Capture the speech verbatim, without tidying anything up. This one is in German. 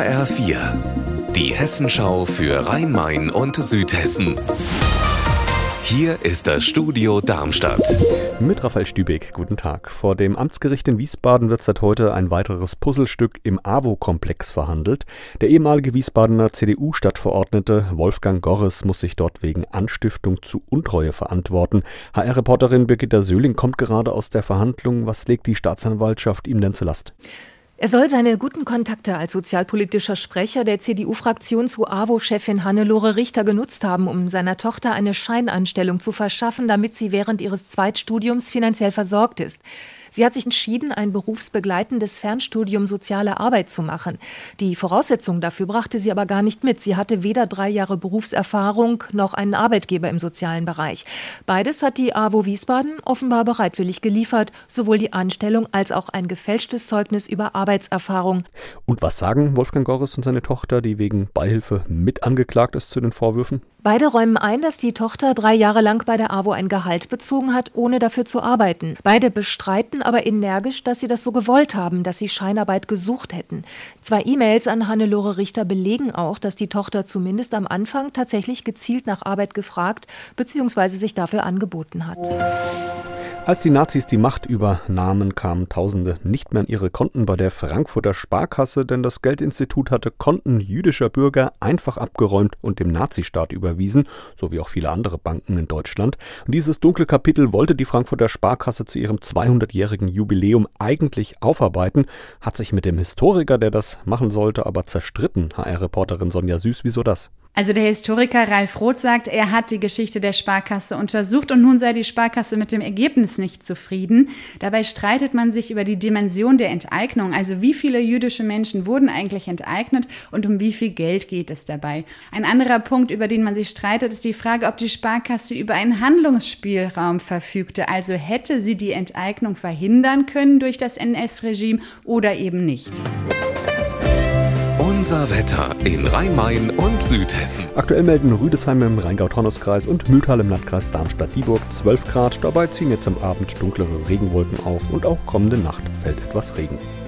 H R vier, die Hessenschau für Rhein-Main und Südhessen. Hier ist das Studio Darmstadt. Mit Raphael Stübeck, guten Tag. Vor dem Amtsgericht in Wiesbaden wird seit heute ein weiteres Puzzlestück im A W O-Komplex verhandelt. Der ehemalige Wiesbadener C D U-Stadtverordnete Wolfgang Gorres muss sich dort wegen Anstiftung zu Untreue verantworten. H R-Reporterin Birgitta Söhling kommt gerade aus der Verhandlung. Was legt die Staatsanwaltschaft ihm denn zur Last? Er soll seine guten Kontakte als sozialpolitischer Sprecher der C D U-Fraktion zu A W O-Chefin Hannelore Richter genutzt haben, um seiner Tochter eine Scheinanstellung zu verschaffen, damit sie während ihres Zweitstudiums finanziell versorgt ist. Sie hat sich entschieden, ein berufsbegleitendes Fernstudium Soziale Arbeit zu machen. Die Voraussetzungen dafür brachte sie aber gar nicht mit. Sie hatte weder drei Jahre Berufserfahrung noch einen Arbeitgeber im sozialen Bereich. Beides hat die A W O Wiesbaden offenbar bereitwillig geliefert, sowohl die Anstellung als auch ein gefälschtes Zeugnis über Arbeitserfahrung. Und was sagen Wolfgang Gorres und seine Tochter, die wegen Beihilfe mit angeklagt ist, zu den Vorwürfen? Beide räumen ein, dass die Tochter drei Jahre lang bei der A W O ein Gehalt bezogen hat, ohne dafür zu arbeiten. Beide bestreiten aber energisch, dass sie das so gewollt haben, dass sie Scheinarbeit gesucht hätten. Zwei E-Mails an Hannelore Richter belegen auch, dass die Tochter zumindest am Anfang tatsächlich gezielt nach Arbeit gefragt bzw. sich dafür angeboten hat. Als die Nazis die Macht übernahmen, kamen Tausende nicht mehr an ihre Konten bei der Frankfurter Sparkasse, denn das Geldinstitut hatte Konten jüdischer Bürger einfach abgeräumt und dem Nazistaat überwiesen, so wie auch viele andere Banken in Deutschland. Und dieses dunkle Kapitel wollte die Frankfurter Sparkasse zu ihrem zweihundertjährigen Jubiläum eigentlich aufarbeiten, hat sich mit dem Historiker, der das machen sollte, aber zerstritten. H R-Reporterin Sonja Süß, wieso das? Also der Historiker Ralf Roth sagt, er hat die Geschichte der Sparkasse untersucht und nun sei die Sparkasse mit dem Ergebnis nicht zufrieden. Dabei streitet man sich über die Dimension der Enteignung, also wie viele jüdische Menschen wurden eigentlich enteignet und um wie viel Geld geht es dabei. Ein anderer Punkt, über den man sich streitet, ist die Frage, ob die Sparkasse über einen Handlungsspielraum verfügte, also hätte sie die Enteignung verhindern können durch das N S-Regime oder eben nicht. Unser Wetter in Rhein-Main und Südhessen. Aktuell melden Rüdesheim im Rheingau-Taunus-Kreis und Mühltal im Landkreis Darmstadt-Dieburg zwölf Grad. Dabei ziehen jetzt am Abend dunklere Regenwolken auf und auch kommende Nacht fällt etwas Regen.